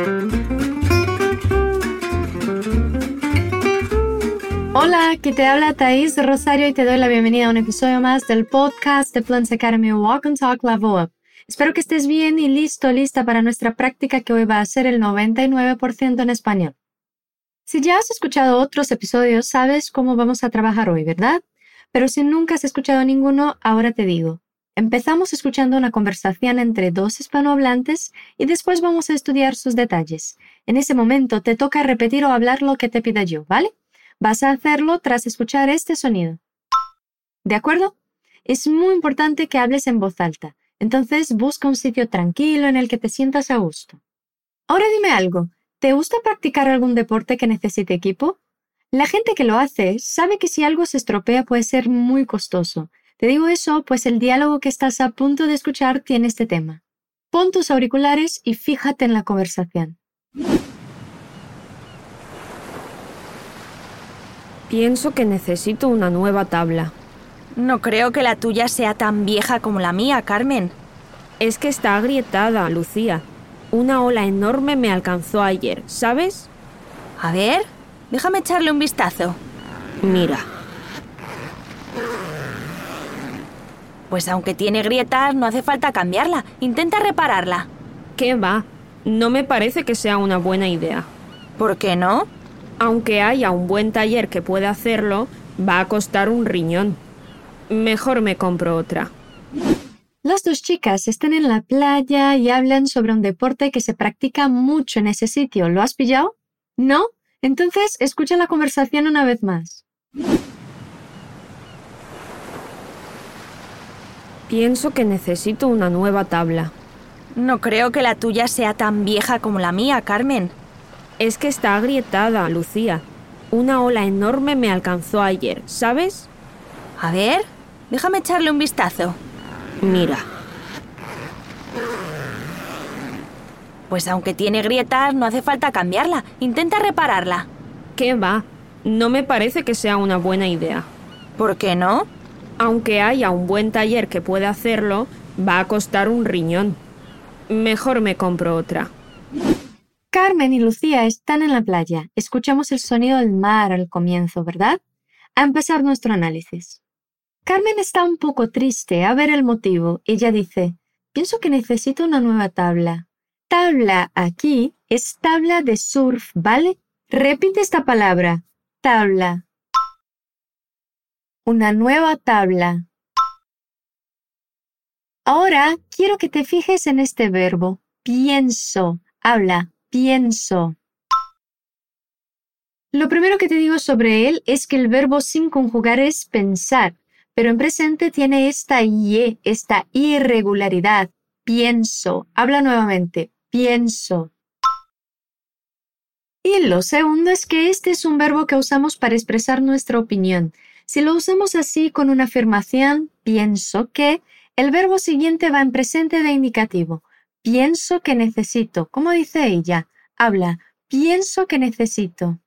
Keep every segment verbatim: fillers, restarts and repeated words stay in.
Hola, aquí te habla Thais Rosario y te doy la bienvenida a un episodio más del podcast de Fluency Academy Walk and Talk Level Up. Espero que estés bien y listo, lista para nuestra práctica que hoy va a ser el noventa y nueve por ciento en español. Si ya has escuchado otros episodios, sabes cómo vamos a trabajar hoy, ¿verdad? Pero si nunca has escuchado ninguno, ahora te digo. Empezamos escuchando una conversación entre dos hispanohablantes y después vamos a estudiar sus detalles. En ese momento te toca repetir o hablar lo que te pida yo, ¿vale? Vas a hacerlo tras escuchar este sonido. ¿De acuerdo? Es muy importante que hables en voz alta. Entonces busca un sitio tranquilo en el que te sientas a gusto. Ahora dime algo. ¿Te gusta practicar algún deporte que necesite equipo? La gente que lo hace sabe que si algo se estropea puede ser muy costoso. Te digo eso pues el diálogo que estás a punto de escuchar tiene este tema. Pon tus auriculares y fíjate en la conversación. Pienso que necesito una nueva tabla. No creo que la tuya sea tan vieja como la mía, Carmen. Es que está agrietada, Lucía. Una ola enorme me alcanzó ayer, ¿sabes? A ver, déjame echarle un vistazo. Mira. Pues aunque tiene grietas, no hace falta cambiarla. Intenta repararla. ¿Qué va? No me parece que sea una buena idea. ¿Por qué no? Aunque haya un buen taller que pueda hacerlo, va a costar un riñón. Mejor me compro otra. Las dos chicas están en la playa y hablan sobre un deporte que se practica mucho en ese sitio. ¿Lo has pillado? ¿No? Entonces escucha la conversación una vez más. Pienso que necesito una nueva tabla. No creo que la tuya sea tan vieja como la mía, Carmen. Es que está agrietada, Lucía. Una ola enorme me alcanzó ayer, ¿sabes? A ver, déjame echarle un vistazo. Mira. Pues aunque tiene grietas, no hace falta cambiarla. Intenta repararla. ¿Qué va? No me parece que sea una buena idea. ¿Por qué no? Aunque haya un buen taller que pueda hacerlo, va a costar un riñón. Mejor me compro otra. Carmen y Lucía están en la playa. Escuchamos el sonido del mar al comienzo, ¿verdad? A empezar nuestro análisis. Carmen está un poco triste. A ver el motivo. Ella dice, pienso que necesito una nueva tabla. Tabla aquí es tabla de surf, ¿vale? Repite esta palabra. Tabla. Una nueva tabla. Ahora quiero que te fijes en este verbo. Pienso. Habla. Pienso. Lo primero que te digo sobre él es que el verbo sin conjugar es pensar, pero en presente tiene esta ie, esta irregularidad. Pienso. Habla nuevamente. Pienso. Y lo segundo es que este es un verbo que usamos para expresar nuestra opinión. Si lo usamos así con una afirmación, pienso que, el verbo siguiente va en presente de indicativo. Pienso que necesito. ¿Cómo dice ella? Habla. Pienso que necesito.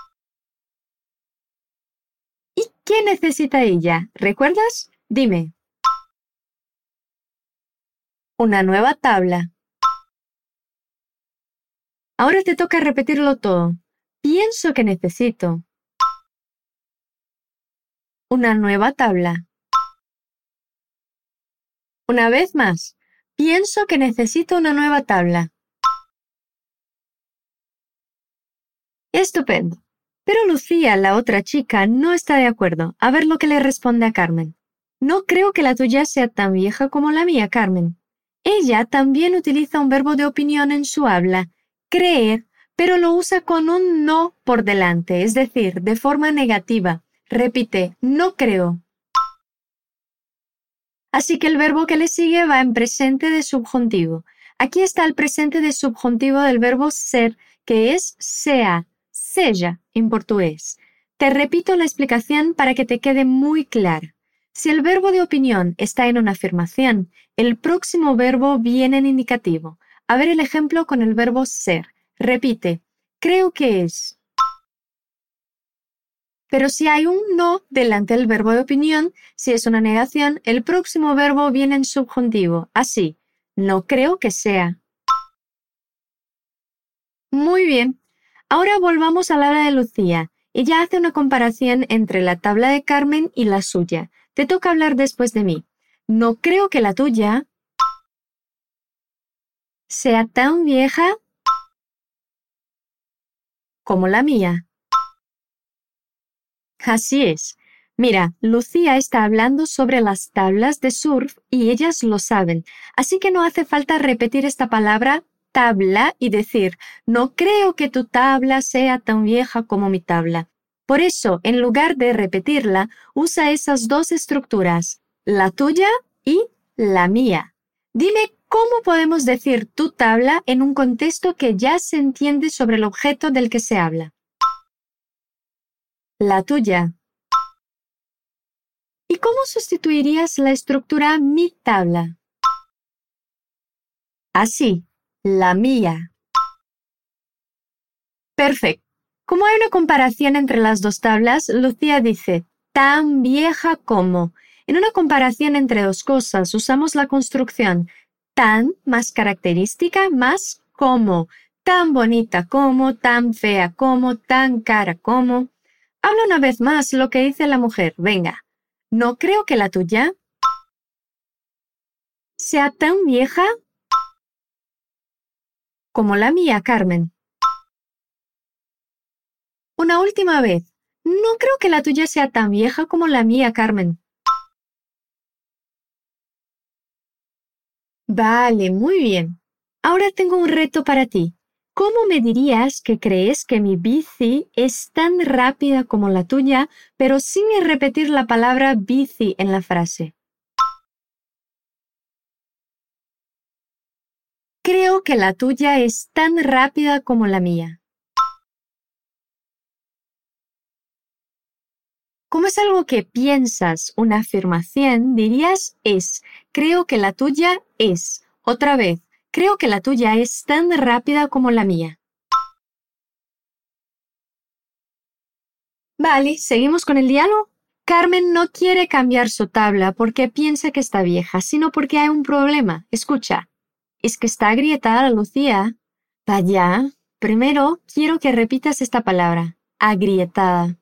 ¿Y qué necesita ella? ¿Recuerdas? Dime. Una nueva tabla. Ahora te toca repetirlo todo. Pienso que necesito. Una nueva tabla. Una vez más. Pienso que necesito una nueva tabla. Estupendo. Pero Lucía, la otra chica, no está de acuerdo. A ver lo que le responde a Carmen. No creo que la tuya sea tan vieja como la mía, Carmen. Ella también utiliza un verbo de opinión en su habla, creer, pero lo usa con un no por delante, es decir, de forma negativa. Repite, no creo. Así que el verbo que le sigue va en presente de subjuntivo. Aquí está el presente de subjuntivo del verbo ser, que es sea, seja en portugués. Te repito la explicación para que te quede muy clara. Si el verbo de opinión está en una afirmación, el próximo verbo viene en indicativo. A ver el ejemplo con el verbo ser. Repite, creo que es. Pero si hay un no delante del verbo de opinión, si es una negación, el próximo verbo viene en subjuntivo. Así, no creo que sea. Muy bien. Ahora volvamos al habla de Lucía. Ella hace una comparación entre la tabla de Carmen y la suya. Te toca hablar después de mí. No creo que la tuya sea tan vieja como la mía. Así es. Mira, Lucía está hablando sobre las tablas de surf y ellas lo saben, así que no hace falta repetir esta palabra tabla y decir, no creo que tu tabla sea tan vieja como mi tabla. Por eso, en lugar de repetirla, usa esas dos estructuras, la tuya y la mía. Dime cómo podemos decir tu tabla en un contexto que ya se entiende sobre el objeto del que se habla. La tuya. ¿Y cómo sustituirías la estructura mi tabla? Así, la mía. Perfecto. Como hay una comparación entre las dos tablas, Lucía dice, tan vieja como. En una comparación entre dos cosas, usamos la construcción tan más característica más como, tan bonita como, tan fea como, tan cara como. Habla una vez más lo que dice la mujer. Venga. No creo que la tuya sea tan vieja como la mía, Carmen. Una última vez. No creo que la tuya sea tan vieja como la mía, Carmen. Vale, muy bien. Ahora tengo un reto para ti. ¿Cómo me dirías que crees que mi bici es tan rápida como la tuya, pero sin repetir la palabra bici en la frase? Creo que la tuya es tan rápida como la mía. Como es algo que piensas, una afirmación, dirías es. Creo que la tuya es. Otra vez, creo que la tuya es tan rápida como la mía. Vale, ¿seguimos con el diálogo? Carmen no quiere cambiar su tabla porque piensa que está vieja, sino porque hay un problema. Escucha. Es que está agrietada, Lucía. Vaya. Primero, quiero que repitas esta palabra. Agrietada.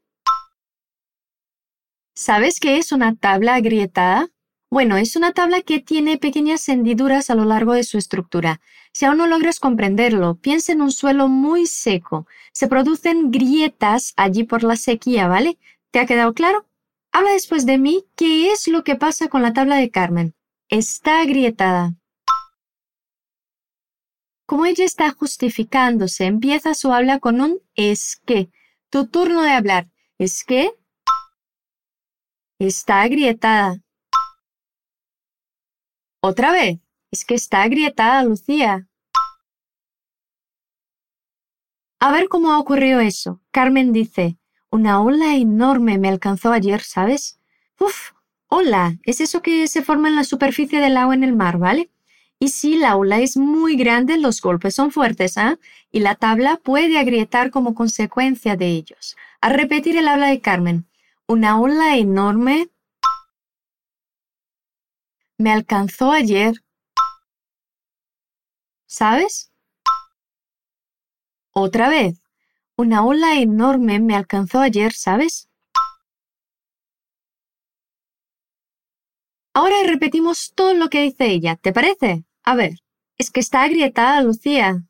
¿Sabes qué es una tabla agrietada? Bueno, es una tabla que tiene pequeñas hendiduras a lo largo de su estructura. Si aún no logras comprenderlo, piensa en un suelo muy seco. Se producen grietas allí por la sequía, ¿vale? ¿Te ha quedado claro? Habla después de mí qué es lo que pasa con la tabla de Carmen. Está agrietada. Como ella está justificándose, empieza su habla con un es que. Tu turno de hablar. ¿Es que? Está agrietada. Otra vez. Es que está agrietada, Lucía. A ver cómo ha ocurrido eso. Carmen dice, una ola enorme me alcanzó ayer, ¿sabes? Uf, ola, es eso que se forma en la superficie del agua en el mar, ¿vale? Y si la ola es muy grande, los golpes son fuertes, ¿ah? ¿eh? Y la tabla puede agrietar como consecuencia de ellos. Al repetir el habla de Carmen, una ola enorme me alcanzó ayer. ¿Sabes? Otra vez. Una ola enorme me alcanzó ayer, ¿sabes? Ahora repetimos todo lo que dice ella, ¿te parece? A ver, es que está agrietada, Lucía.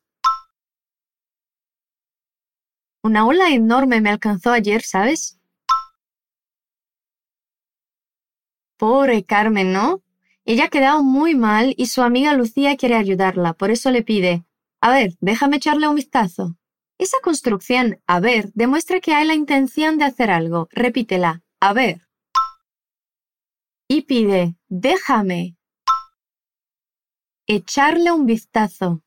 Una ola enorme me alcanzó ayer, ¿sabes? Pobre Carmen, ¿no? Ella ha quedado muy mal y su amiga Lucía quiere ayudarla, por eso le pide, a ver, déjame echarle un vistazo. Esa construcción, a ver, demuestra que hay la intención de hacer algo. Repítela, a ver. Y pide, déjame echarle un vistazo.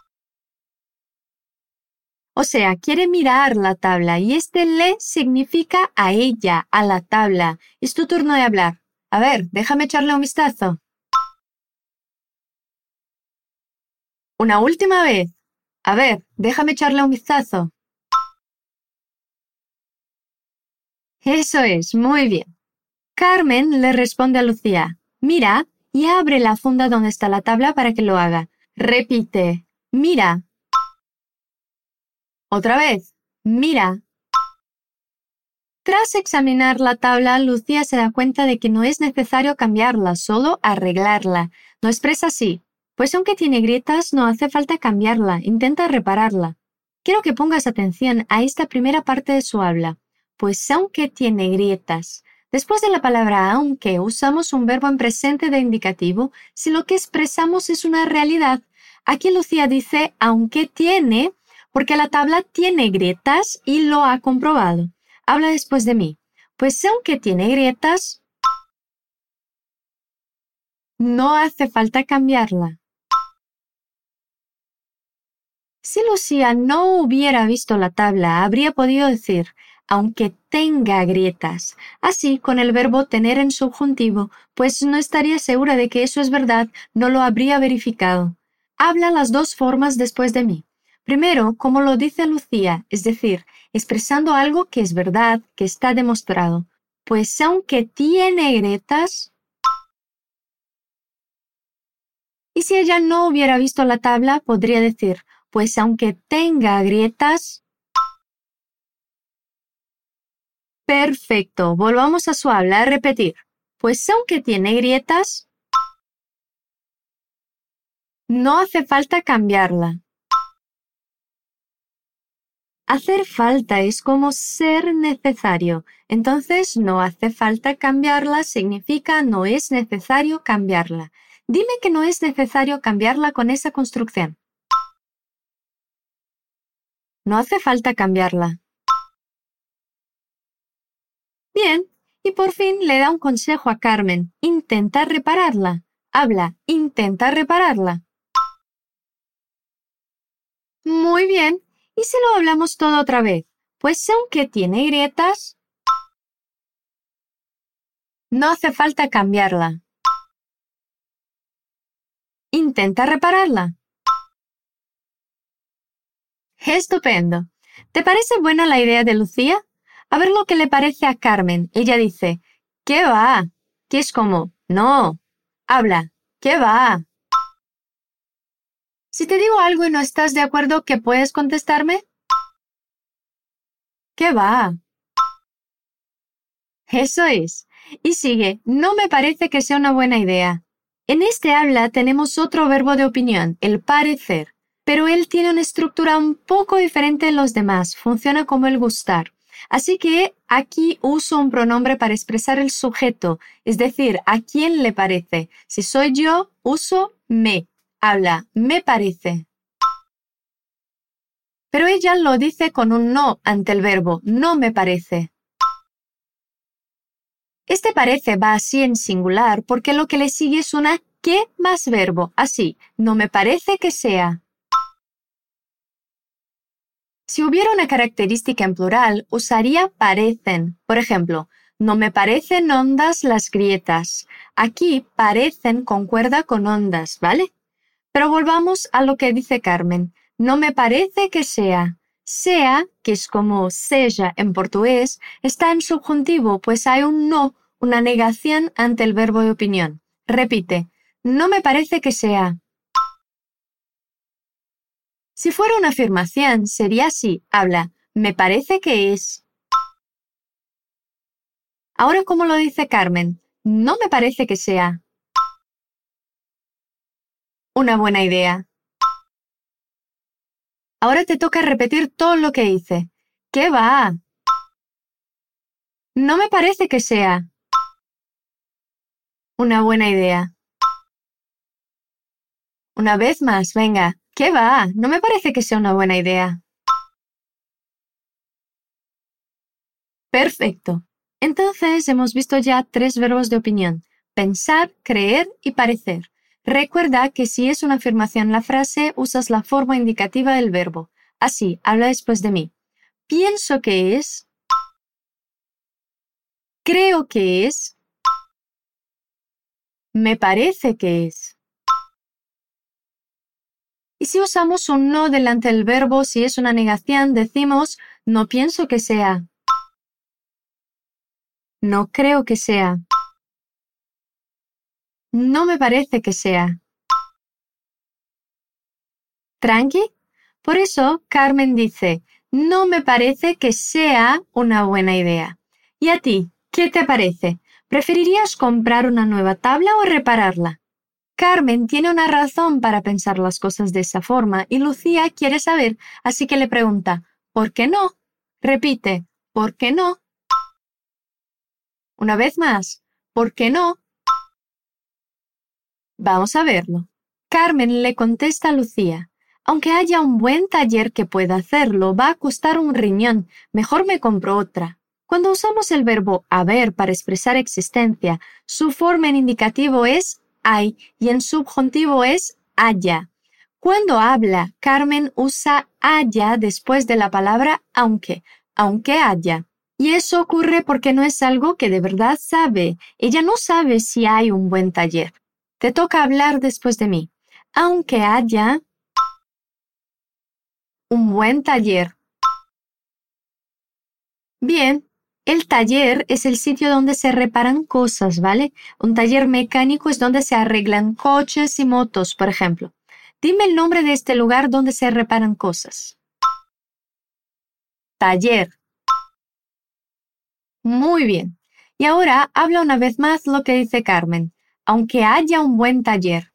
O sea, quiere mirar la tabla y este le significa a ella, a la tabla. Es tu turno de hablar. A ver, déjame echarle un vistazo. Una última vez. A ver, déjame echarle un vistazo. Eso es, muy bien. Carmen le responde a Lucía, mira y abre la funda donde está la tabla para que lo haga. Repite, mira. Otra vez. Mira. Tras examinar la tabla, Lucía se da cuenta de que no es necesario cambiarla, solo arreglarla. Lo expresa así. Pues aunque tiene grietas, no hace falta cambiarla, intenta repararla. Quiero que pongas atención a esta primera parte de su habla. Pues aunque tiene grietas. Después de la palabra aunque usamos un verbo en presente de indicativo si lo que expresamos es una realidad. Aquí Lucía dice aunque tiene porque la tabla tiene grietas y lo ha comprobado. Habla después de mí. Pues aunque tiene grietas, no hace falta cambiarla. Si Lucía no hubiera visto la tabla, habría podido decir, aunque tenga grietas, así con el verbo tener en subjuntivo, pues no estaría segura de que eso es verdad, no lo habría verificado. Habla las dos formas después de mí. Primero, como lo dice Lucía, es decir, expresando algo que es verdad, que está demostrado. Pues aunque tiene grietas. Y si ella no hubiera visto la tabla, podría decir, pues aunque tenga grietas. Perfecto, volvamos a su habla, a repetir. Pues aunque tiene grietas, no hace falta cambiarla. Hacer falta es como ser necesario, entonces no hace falta cambiarla significa no es necesario cambiarla. Dime que no es necesario cambiarla con esa construcción. No hace falta cambiarla. Bien, y por fin le da un consejo a Carmen. Intenta repararla. Habla, intenta repararla. Muy bien, y si lo hablamos todo otra vez, pues aunque tiene grietas, no hace falta cambiarla. Intenta repararla. Estupendo. ¿Te parece buena la idea de Lucía? A ver lo que le parece a Carmen. Ella dice, ¿qué va? Que es como, no. Habla, ¿qué va? Si te digo algo y no estás de acuerdo, ¿qué puedes contestarme? ¿Qué va? Eso es. Y sigue, no me parece que sea una buena idea. En este habla tenemos otro verbo de opinión, el parecer, pero él tiene una estructura un poco diferente en los demás, funciona como el gustar. Así que aquí uso un pronombre para expresar el sujeto, es decir, a quién le parece. Si soy yo, uso me. Habla, me parece. Pero ella lo dice con un no ante el verbo, no me parece. Este parece va así en singular porque lo que le sigue es una que más verbo, así, no me parece que sea. Si hubiera una característica en plural, usaría parecen. Por ejemplo, no me parecen hondas las grietas. Aquí parecen concuerda con hondas, ¿vale? Pero volvamos a lo que dice Carmen. No me parece que sea. Sea, que es como seja en portugués, está en subjuntivo, pues hay un no, una negación ante el verbo de opinión. Repite, no me parece que sea. Si fuera una afirmación, sería así. Habla, me parece que es. Ahora, ¿cómo lo dice Carmen? No me parece que sea. Una buena idea. Ahora te toca repetir todo lo que hice. ¿Qué va? No me parece que sea. Una buena idea. Una vez más, venga. ¿Qué va? No me parece que sea una buena idea. Perfecto. Entonces hemos visto ya tres verbos de opinión. Pensar, creer y parecer. Recuerda que si es una afirmación en la frase, usas la forma indicativa del verbo. Así, habla después de mí. Pienso que es. Creo que es. Me parece que es. Y si usamos un no delante del verbo, si es una negación, decimos no pienso que sea. No creo que sea. No me parece que sea. ¿Tranqui? Por eso, Carmen dice, no me parece que sea una buena idea. ¿Y a ti? ¿Qué te parece? ¿Preferirías comprar una nueva tabla o repararla? Carmen tiene una razón para pensar las cosas de esa forma y Lucía quiere saber, así que le pregunta, ¿por qué no? Repite, ¿por qué no? Una vez más, ¿por qué no? Vamos a verlo. Carmen le contesta a Lucía, aunque haya un buen taller que pueda hacerlo, va a costar un riñón, mejor me compro otra. Cuando usamos el verbo haber para expresar existencia, su forma en indicativo es hay y en subjuntivo es haya. Cuando habla, Carmen usa haya después de la palabra aunque, aunque haya. Y eso ocurre porque no es algo que de verdad sabe. Ella no sabe si hay un buen taller. Te toca hablar después de mí. Aunque haya un buen taller. Bien. El taller es el sitio donde se reparan cosas, ¿vale? Un taller mecánico es donde se arreglan coches y motos, por ejemplo. Dime el nombre de este lugar donde se reparan cosas. Taller. Muy bien. Y ahora habla una vez más lo que dice Carmen. Aunque haya un buen taller.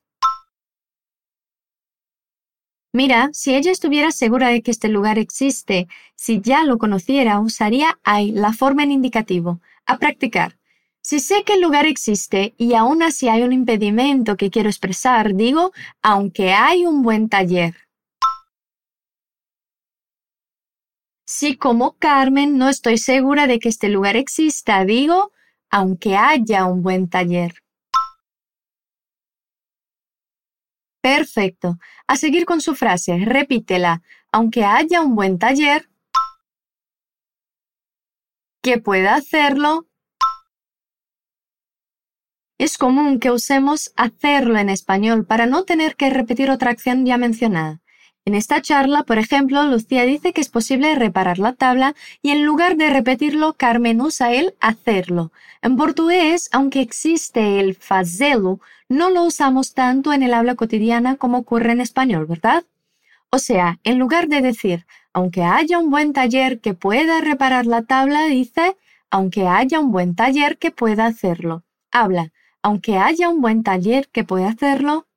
Mira, si ella estuviera segura de que este lugar existe, si ya lo conociera, usaría hay, la forma en indicativo. A practicar. Si sé que el lugar existe y aún así hay un impedimento que quiero expresar, digo, aunque hay un buen taller. Si como Carmen no estoy segura de que este lugar exista, digo, aunque haya un buen taller. Perfecto. A seguir con su frase, repítela. Aunque haya un buen taller, que pueda hacerlo. Es común que usemos hacerlo en español para no tener que repetir otra acción ya mencionada. En esta charla, por ejemplo, Lucía dice que es posible reparar la tabla y en lugar de repetirlo, Carmen usa el hacerlo. En portugués, aunque existe el fazê-lo, no lo usamos tanto en el habla cotidiana como ocurre en español, ¿verdad? O sea, en lugar de decir, aunque haya un buen taller que pueda reparar la tabla, dice, aunque haya un buen taller que pueda hacerlo. Habla, aunque haya un buen taller que pueda hacerlo.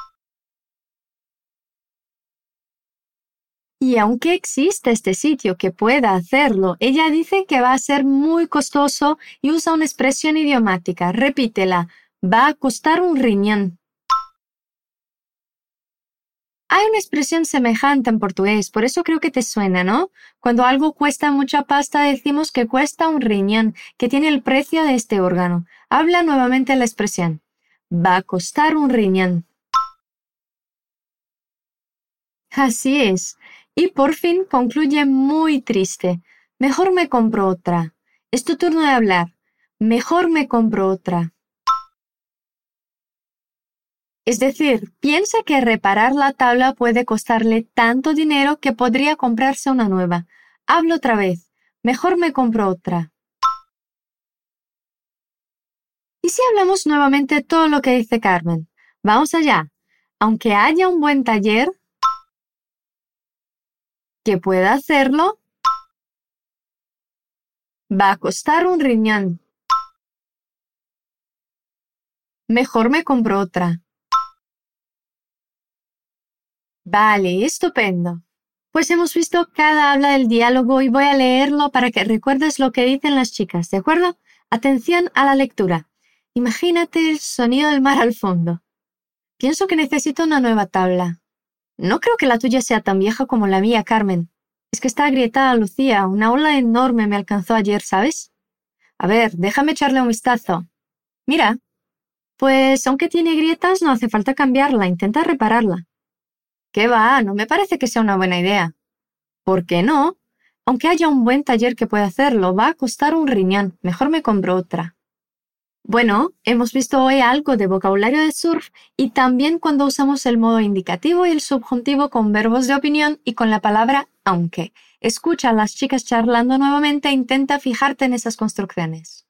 Y aunque existe este sitio que pueda hacerlo, ella dice que va a ser muy costoso y usa una expresión idiomática. Repítela. Va a costar un riñón. Hay una expresión semejante en portugués, por eso creo que te suena, ¿no? Cuando algo cuesta mucha pasta decimos que cuesta un riñón, que tiene el precio de este órgano. Habla nuevamente la expresión. Va a costar un riñón. Así es. Y por fin concluye muy triste. Mejor me compro otra. Es tu turno de hablar. Mejor me compro otra. Es decir, piensa que reparar la tabla puede costarle tanto dinero que podría comprarse una nueva. Hablo otra vez. Mejor me compro otra. ¿Y si hablamos nuevamente todo lo que dice Carmen? Vamos allá. Aunque haya un buen taller que pueda hacerlo, va a costar un riñón. Mejor me compro otra. Vale, estupendo. Pues hemos visto cada habla del diálogo y voy a leerlo para que recuerdes lo que dicen las chicas, ¿de acuerdo? Atención a la lectura. Imagínate el sonido del mar al fondo. Pienso que necesito una nueva tabla. No creo que la tuya sea tan vieja como la mía, Carmen. Es que está agrietada, Lucía. Una ola enorme me alcanzó ayer, ¿sabes? A ver, déjame echarle un vistazo. Mira. Pues aunque tiene grietas, no hace falta cambiarla. Intenta repararla. ¿Qué va? No me parece que sea una buena idea. ¿Por qué no? Aunque haya un buen taller que pueda hacerlo, va a costar un riñón. Mejor me compro otra. Bueno, hemos visto hoy algo de vocabulario de surf y también cuando usamos el modo indicativo y el subjuntivo con verbos de opinión y con la palabra aunque. Escucha a las chicas charlando nuevamente e intenta fijarte en esas construcciones.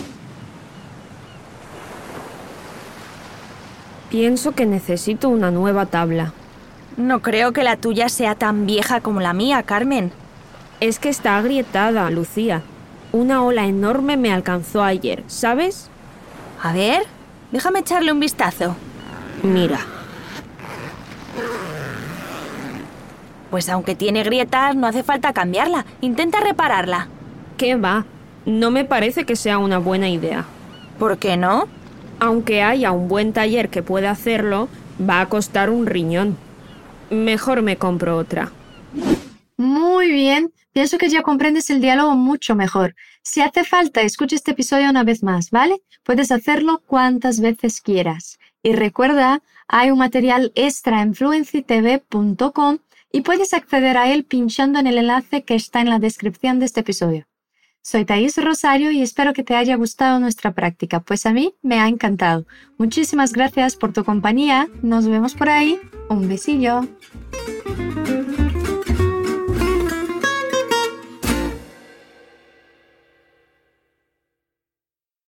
Pienso que necesito una nueva tabla. No creo que la tuya sea tan vieja como la mía, Carmen. Es que está agrietada, Lucía. Una ola enorme me alcanzó ayer, ¿sabes? A ver, déjame echarle un vistazo. Mira. Pues aunque tiene grietas, no hace falta cambiarla. Intenta repararla. ¿Qué va? No me parece que sea una buena idea. ¿Por qué no? Aunque haya un buen taller que pueda hacerlo, va a costar un riñón. Mejor me compro otra. Muy bien, pienso que ya comprendes el diálogo mucho mejor. Si hace falta, escucha este episodio una vez más, ¿vale? Puedes hacerlo cuantas veces quieras. Y recuerda, hay un material extra en fluency t v punto com y puedes acceder a él pinchando en el enlace que está en la descripción de este episodio. Soy Thais Rosario y espero que te haya gustado nuestra práctica, pues a mí me ha encantado. Muchísimas gracias por tu compañía. Nos vemos por ahí. Un besillo.